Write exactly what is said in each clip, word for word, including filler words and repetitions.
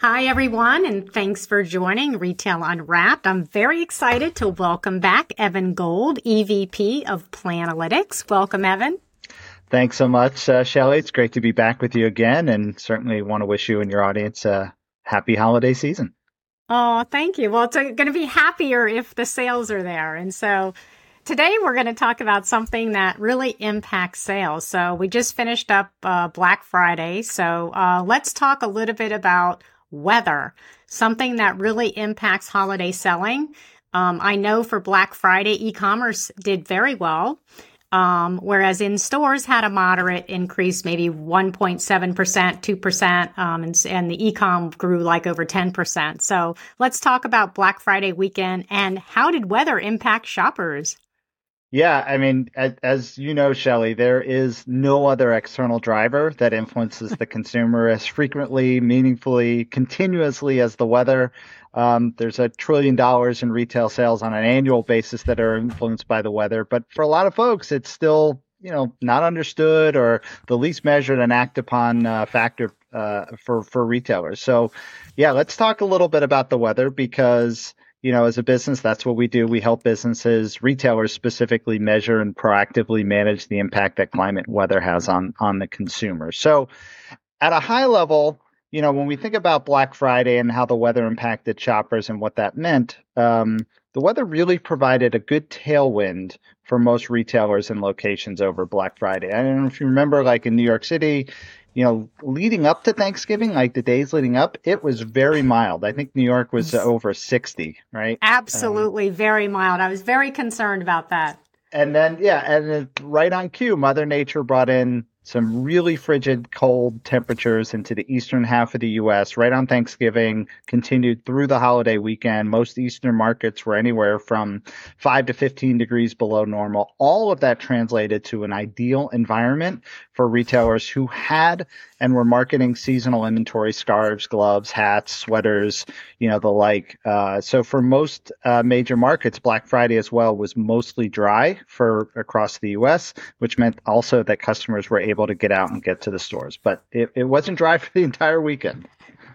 Hi, everyone, and thanks for joining Retail Unwrapped. I'm very excited to welcome back Evan Gold, E V P of Planalytics. Welcome, Evan. Thanks so much, uh, Shelley. It's great to be back with you again, and certainly want to wish you and your audience a happy holiday season. Oh, thank you. Well, it's going to be happier if the sales are there. And so today we're going to talk about something that really impacts sales. So we just finished up uh, Black Friday. So uh, let's talk a little bit about weather, something that really impacts holiday selling. Um, I know for Black Friday, e-commerce did very well. Um, whereas in stores had a moderate increase, maybe one point seven percent, two percent, um, and, and the e-com grew like over ten percent. So let's talk about Black Friday weekend and how did weather impact shoppers? Yeah, I mean, as, as you know, Shelley, there is no other external driver that influences the consumer as frequently, meaningfully, continuously as the weather. Um, there's a trillion dollars in retail sales on an annual basis that are influenced by the weather. But for a lot of folks, it's still, you know, not understood or the least measured and act upon uh, factor uh, for, for retailers. So, yeah, let's talk a little bit about the weather because you know, as a business, that's what we do. We help businesses, retailers specifically, measure and proactively manage the impact that climate and weather has on, on the consumer. So at a high level, you know, when we think about Black Friday and how the weather impacted shoppers and what that meant, um, the weather really provided a good tailwind for most retailers and locations over Black Friday. I don't know if you remember, like in New York City, you know, leading up to Thanksgiving, like the days leading up, it was very mild. I think New York was uh, over sixty, right? Absolutely, um, very mild. I was very concerned about that. And then, yeah, and it, right on cue, Mother Nature brought in some really frigid cold temperatures into the eastern half of the U S right on Thanksgiving, continued through the holiday weekend. Most eastern markets were anywhere from five to fifteen degrees below normal. All of that translated to an ideal environment for retailers who had and were marketing seasonal inventory, scarves, gloves, hats, sweaters, you know, the like. Uh, so for most uh, major markets, Black Friday as well was mostly dry for across the U S, which meant also that customers were able to get out and get to the stores. But it, it wasn't dry for the entire weekend.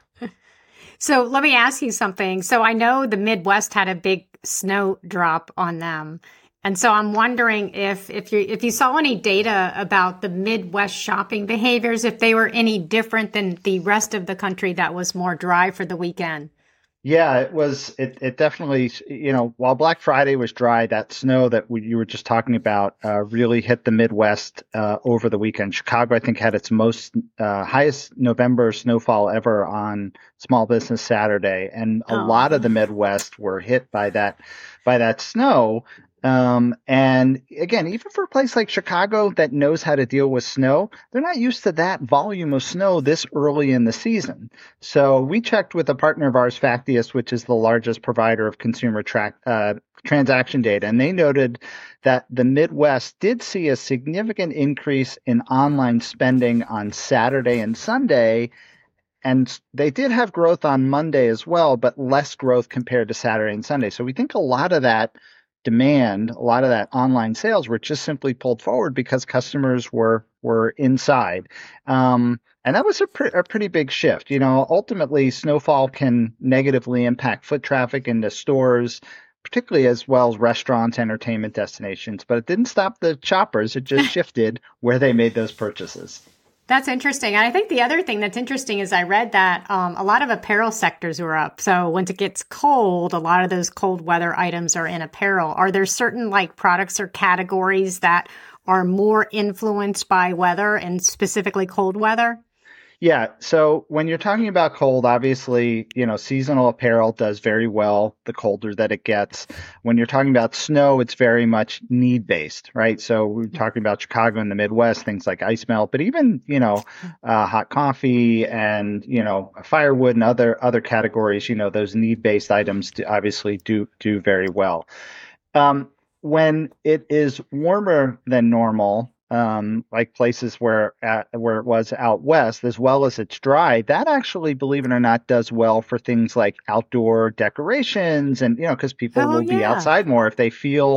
So let me ask you something. So I know the Midwest had a big snow drop on them. And so I'm wondering if if you if you saw any data about the Midwest shopping behaviors, if they were any different than the rest of the country that was more dry for the weekend. Yeah, it was. It, it definitely, you know, while Black Friday was dry, that snow that we, you were just talking about uh, really hit the Midwest uh, over the weekend. Chicago, I think, had its most uh, highest November snowfall ever on Small Business Saturday, and a Oh. lot of the Midwest were hit by that by that snow. Um, and again, even for a place like Chicago that knows how to deal with snow, they're not used to that volume of snow this early in the season. So we checked with a partner of ours, Factious, which is the largest provider of consumer track, uh, transaction data, and they noted that the Midwest did see a significant increase in online spending on Saturday and Sunday. And they did have growth on Monday as well, but less growth compared to Saturday and Sunday. So we think a lot of that demand, a lot of that online sales were just simply pulled forward because customers were were inside. Um, and that was a, pre- a pretty big shift. You know, ultimately, snowfall can negatively impact foot traffic into stores, particularly as well as restaurants, entertainment destinations. But it didn't stop the shoppers. It just shifted where they made those purchases. That's interesting. And I think the other thing that's interesting is I read that um, a lot of apparel sectors were up. So when it gets cold, a lot of those cold weather items are in apparel. Are there certain like products or categories that are more influenced by weather and specifically cold weather? Yeah. So when you're talking about cold, obviously, you know, seasonal apparel does very well the colder that it gets. When you're talking about snow, it's very much need based, right? So we're talking about Chicago and the Midwest, things like ice melt, but even, you know, uh, hot coffee and, you know, firewood and other, other categories, you know, those need based items do, obviously do, do very well. Um, when it is warmer than normal, um, like places where uh, where it was out west, as well as it's dry, that actually, believe it or not, does well for things like outdoor decorations, and you know, because people Oh, will be yeah. outside more if they feel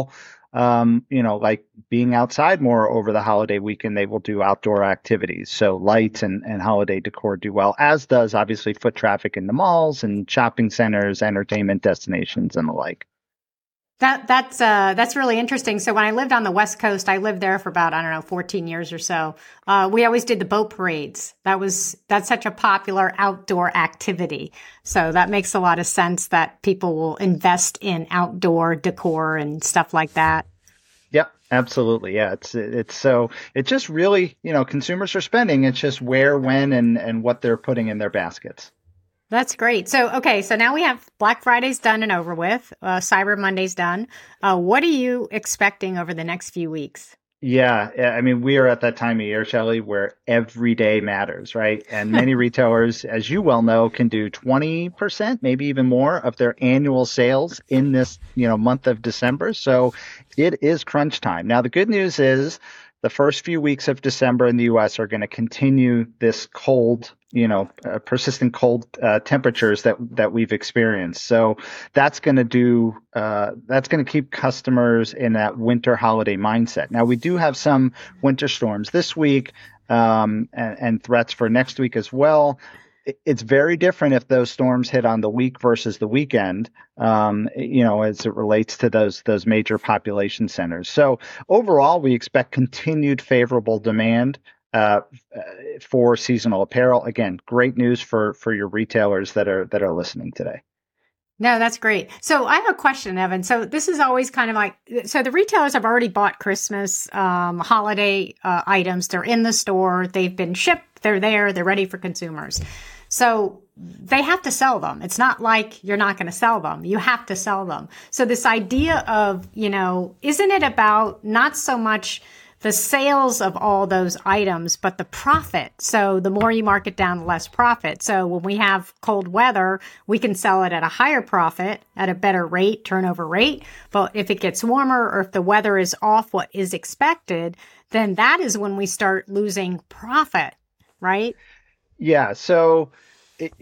um, you know, like being outside more over the holiday weekend, they will do outdoor activities. So lights and, and holiday decor do well, as does obviously foot traffic in the malls and shopping centers, entertainment destinations, and the like. That that's uh that's really interesting. So when I lived on the West Coast, I lived there for about, I don't know, fourteen years or so. Uh, we always did the boat parades. That was that's such a popular outdoor activity. So that makes a lot of sense that people will invest in outdoor decor and stuff like that. Yep, absolutely. Yeah, it's it's so it just really, you know, consumers are spending. It's just where, when, and and what they're putting in their baskets. That's great. So, okay, so now we have Black Friday's done and over with. Uh, Cyber Monday's done. Uh, what are you expecting over the next few weeks? Yeah, yeah, I mean, we are at that time of year, Shelley, where every day matters, right? And many retailers, as you well know, can do twenty percent, maybe even more of their annual sales in this, you know, month of December. So it is crunch time. Now, the good news is the first few weeks of December in the U S are going to continue this cold, you know, uh, persistent cold uh, temperatures that that we've experienced. So that's going to do uh, that's going to keep customers in that winter holiday mindset. Now we do have some winter storms this week, um, and, and threats for next week as well. It's very different if those storms hit on the week versus the weekend, um, you know, as it relates to those those major population centers. So overall, we expect continued favorable demand uh, for seasonal apparel. Again, great news for for your retailers that are that are listening today. No, that's great. So I have a question, Evan. So this is always kind of like, so the retailers have already bought Christmas um, holiday uh, items. They're in the store. They've been shipped. They're there. They're ready for consumers. So they have to sell them. It's not like you're not going to sell them. You have to sell them. So this idea of, you know, isn't it about not so much the sales of all those items, but the profit? So the more you mark it down, the less profit. So when we have cold weather, we can sell it at a higher profit, at a better rate, turnover rate. But if it gets warmer or if the weather is off what is expected, then that is when we start losing profit, right? Yeah. So it,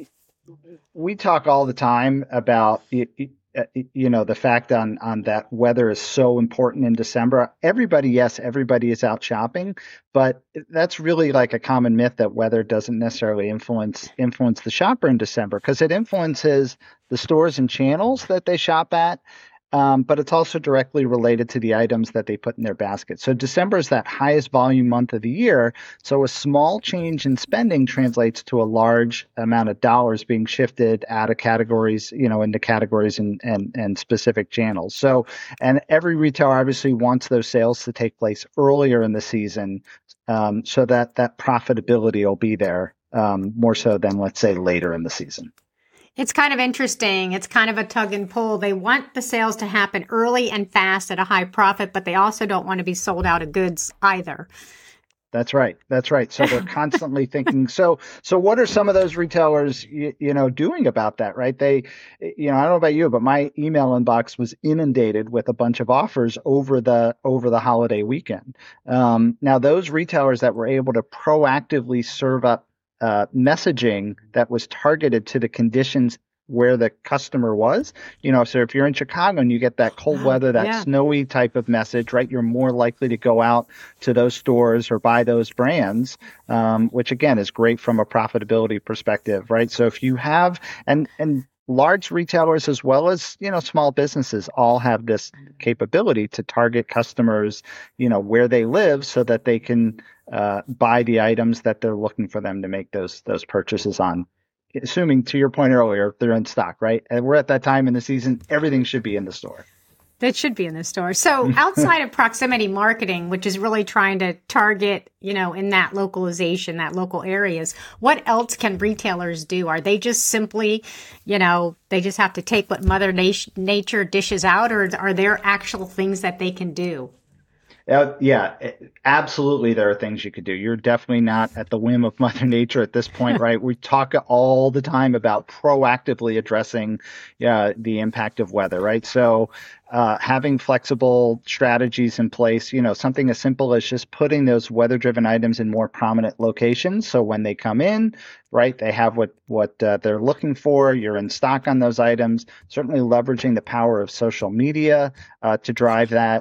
we talk all the time about it, it, uh, you know, the fact on on that weather is so important in December. Everybody, yes, everybody is out shopping, but that's really like a common myth that weather doesn't necessarily influence influence the shopper in December, because it influences the stores and channels that they shop at. Um, but it's also directly related to the items that they put in their basket. So December is that highest volume month of the year. So a small change in spending translates to a large amount of dollars being shifted out of categories, you know, into categories and, and, and specific channels. So, and every retailer obviously wants those sales to take place earlier in the season, um, so that that profitability will be there, um, more so than, let's say, later in the season. It's kind of interesting. It's kind of a tug and pull. They want the sales to happen early and fast at a high profit, but they also don't want to be sold out of goods either. That's right. That's right. So they're constantly thinking, so, so what are some of those retailers, you, you know, doing about that, right? They, you know, I don't know about you, but my email inbox was inundated with a bunch of offers over the, over the holiday weekend. Um, now those retailers that were able to proactively serve up uh, messaging that was targeted to the conditions where the customer was, you know, so if you're in Chicago and you get that cold weather, that yeah. snowy type of message, right, you're more likely to go out to those stores or buy those brands, um, which again is great from a profitability perspective, right? So if you have, and, and large retailers as well as, you know, small businesses all have this capability to target customers, you know, where they live so that they can uh, buy the items that they're looking for them to make those, those purchases on. Assuming, to your point earlier, they're in stock, right? And we're at that time in the season, everything should be in the store. That should be in the store. So outside of proximity marketing, which is really trying to target, you know, in that localization, that local areas, what else can retailers do? Are they just simply, you know, they just have to take what Mother Nature dishes out, or are there actual things that they can do? Uh, yeah, absolutely. There are things you could do. You're definitely not at the whim of Mother Nature at this point, right? We talk all the time about proactively addressing uh, the impact of weather, right? So uh, having flexible strategies in place, you know, something as simple as just putting those weather-driven items in more prominent locations. So when they come in, right, they have what, what uh, they're looking for. You're in stock on those items. Certainly leveraging the power of social media uh, to drive that.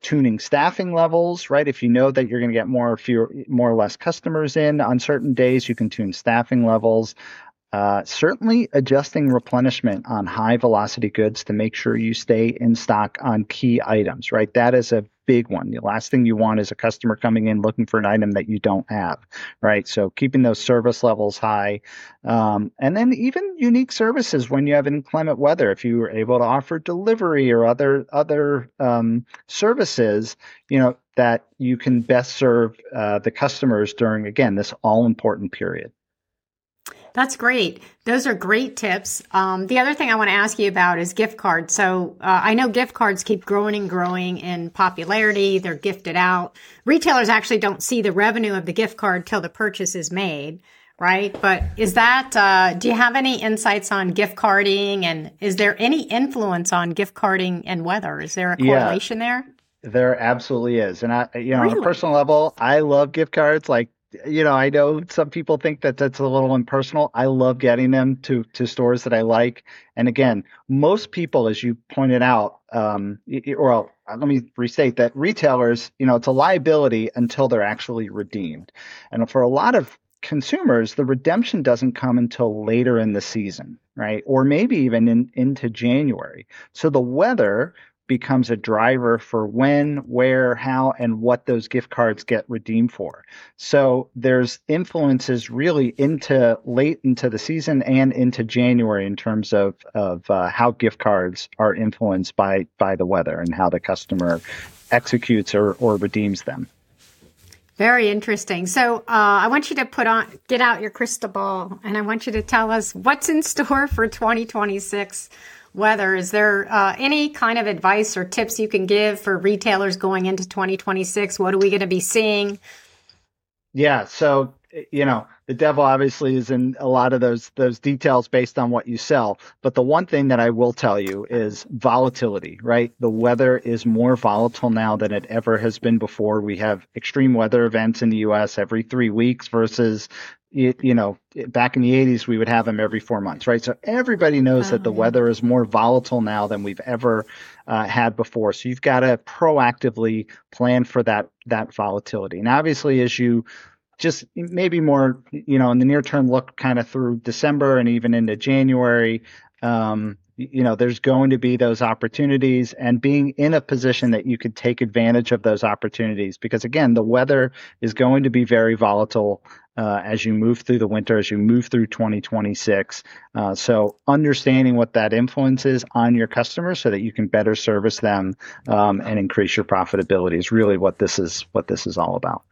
tuning staffing levels, right? If you know that you're going to get more or fewer, more or less customers in on certain days, you can tune staffing levels. Uh, certainly adjusting replenishment on high velocity goods to make sure you stay in stock on key items, right? That is a big one. The last thing you want is a customer coming in looking for an item that you don't have, right? So keeping those service levels high. Um, and then even unique services when you have inclement weather, if you were able to offer delivery or other, other um, services, you know, that you can best serve uh, the customers during, again, this all important period. That's great. Those are great tips. Um, the other thing I want to ask you about is gift cards. So uh, I know gift cards keep growing and growing in popularity. They're gifted out. Retailers actually don't see the revenue of the gift card till the purchase is made, right? But is that, uh, do you have any insights on gift carding? And is there any influence on gift carding and weather? Is there a correlation yeah, there? there absolutely is. And I, you know, Really? on a personal level, I love gift cards. Like, you know, I know some people think that that's a little impersonal. I love getting them to to stores that I like. And again, most people, as you pointed out, um, well, let me restate that retailers, you know, it's a liability until they're actually redeemed. And for a lot of consumers, the redemption doesn't come until later in the season, right? Or maybe even in, into January. So the weather becomes a driver for when, where, how, and what those gift cards get redeemed for. So there's influences really into late into the season and into January in terms of of uh, how gift cards are influenced by by the weather and how the customer executes or, or redeems them. Very interesting. So uh, I want you to put on, get out your crystal ball, and I want you to tell us what's in store for twenty twenty-six weather. Is there uh, any kind of advice or tips you can give for retailers going into twenty twenty-six? What are we going to be seeing? Yeah, so you know, the devil obviously is in a lot of those those details based on what you sell. But the one thing that I will tell you is volatility, right? The weather is more volatile now than it ever has been before. We have extreme weather events in the U S every three weeks versus, you, you know, back in the eighties, we would have them every four months, right? So everybody knows that the weather is more volatile now than we've ever uh, had before. So you've got to proactively plan for that that volatility. And obviously, as you just maybe more, you know, in the near term, look kind of through December and even into January, um, you know, there's going to be those opportunities and being in a position that you could take advantage of those opportunities. Because again, the weather is going to be very volatile uh, as you move through the winter, as you move through twenty twenty-six. Uh, so understanding what that influence is on your customers so that you can better service them um, and increase your profitability is really what this is, what this is all about.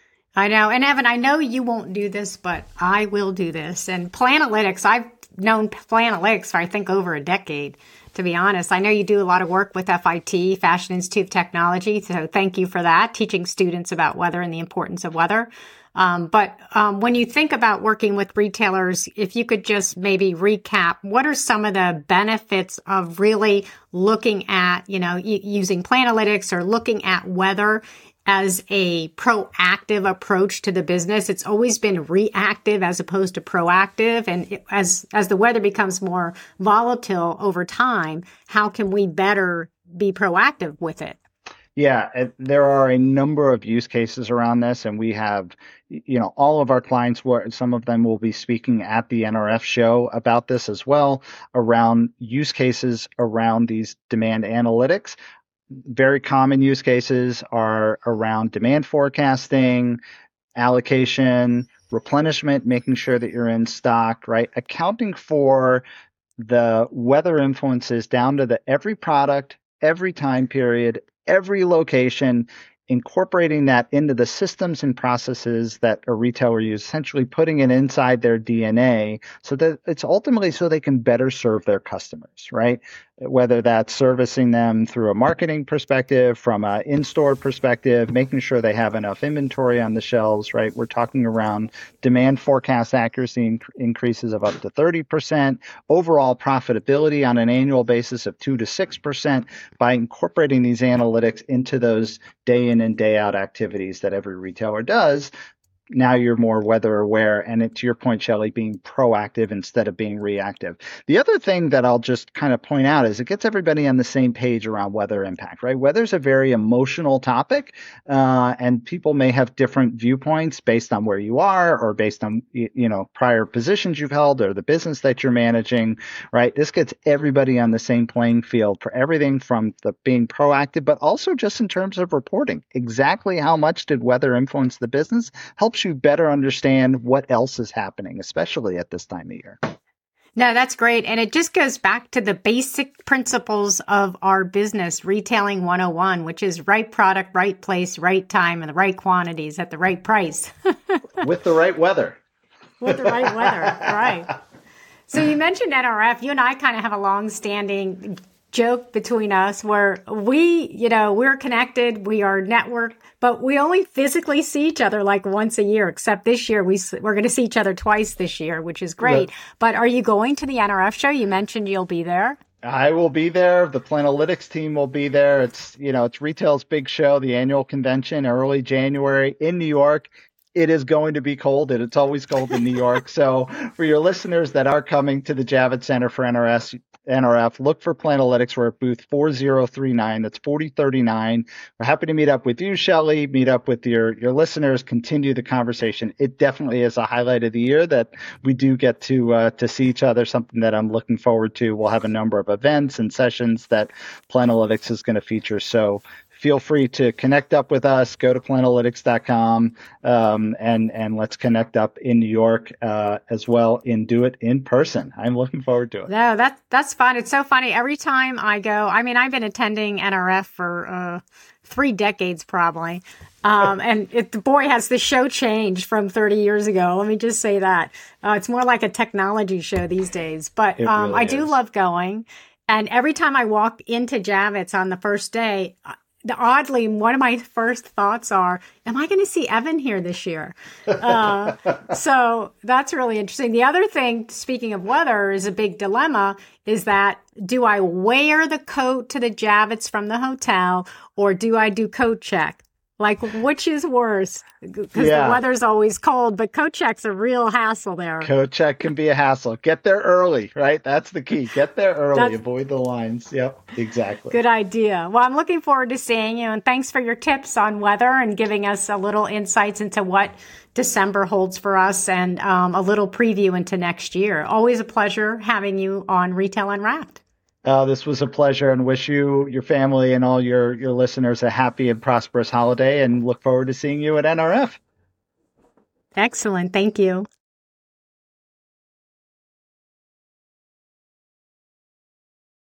I know. And Evan, I know you won't do this, but I will do this. And Planalytics, I've known Planalytics for, I think, over a decade, to be honest. I know you do a lot of work with F I T, Fashion Institute of Technology. So thank you for that, teaching students about weather and the importance of weather. Um, but um, when you think about working with retailers, if you could just maybe recap, what are some of the benefits of really looking at, you know, y- using Planalytics or looking at weather as a proactive approach to the business? It's always been reactive as opposed to proactive. And it, as as the weather becomes more volatile over time, how can we better be proactive with it? Yeah, there are a number of use cases around this, and we have, you know, all of our clients, some of them will be speaking at the N R F show about this as well, around use cases around these demand analytics. Very common use cases are around demand forecasting, allocation, replenishment, making sure that you're in stock, right? Accounting for the weather influences down to the every product, every time period, every location, incorporating that into the systems and processes that a retailer uses, essentially putting it inside their D N A so that it's ultimately so they can better serve their customers, right? Whether that's servicing them through a marketing perspective, from an in-store perspective, making sure they have enough inventory on the shelves, right? We're talking around demand forecast accuracy inc- increases of up to thirty percent, overall profitability on an annual basis of two to six percent by incorporating these analytics into those day in and day out activities that every retailer does. now you're more weather aware. And it, to your point, Shelley, being proactive instead of being reactive. The other thing that I'll just kind of point out is it gets everybody on the same page around weather impact, right? Weather's a very emotional topic, uh, and people may have different viewpoints based on where you are or based on, you know, prior positions you've held or the business that you're managing, right? This gets everybody on the same playing field for everything from the being proactive, but also just in terms of reporting. Exactly how much did weather influence the business helps you better understand what else is happening, especially at this time of year. No, that's great. And it just goes back to the basic principles of our business, Retailing one oh one, which is right product, right place, right time, and the right quantities at the right price. With the right weather. With the right weather, right. So you mentioned N R F. You and I kind of have a long-standing joke between us where we, you know, we're connected, we are networked, but we only physically see each other like once a year, except this year we, we're going to see each other twice this year, which is great. Yeah. But are you going to the N R F show? You mentioned you'll be there. I will be there. The Planalytics team will be there. It's, you know, it's retail's big show, the annual convention, early January in New York. It is going to be cold, and it's always cold in New York. So for your listeners that are coming to the Javits Center for N R S, N R F, look for Planalytics. We're at booth four zero three nine. That's forty thirty-nine. We're happy to meet up with you, Shelley, meet up with your, your listeners, continue the conversation. It definitely is a highlight of the year that we do get to uh, to see each other, something that I'm looking forward to. We'll have a number of events and sessions that Planalytics is going to feature. So feel free to connect up with us. Go to planalytics dot com um, and and let's connect up in New York uh, as well and do it in person. I'm looking forward to it. No, that's that's fun. It's so funny. Every time I go, I mean, I've been attending N R F for uh, three decades probably. Um, and it, the boy, has the show changed from thirty years ago. Let me just say that. Uh, it's more like a technology show these days. But um, really I do is. love going. And every time I walk into Javits on the first day, oddly, one of my first thoughts are, am I going to see Evan here this year? Uh, so that's really interesting. The other thing, speaking of weather, is a big dilemma, is that do I wear the coat to the Javits from the hotel or do I do coat check? Like, which is worse? Because yeah. the weather's always cold, but coat check's a real hassle there. Coat check can be a hassle. Get there early, right? That's the key. Get there early. That's, Avoid the lines. Yep, exactly. Good idea. Well, I'm looking forward to seeing you, and thanks for your tips on weather and giving us a little insights into what December holds for us and um, a little preview into next year. Always a pleasure having you on Retail Unwrapped. Uh, this was a pleasure, and wish you, your family, and all your, your listeners a happy and prosperous holiday, and look forward to seeing you at N R F. Excellent. Thank you.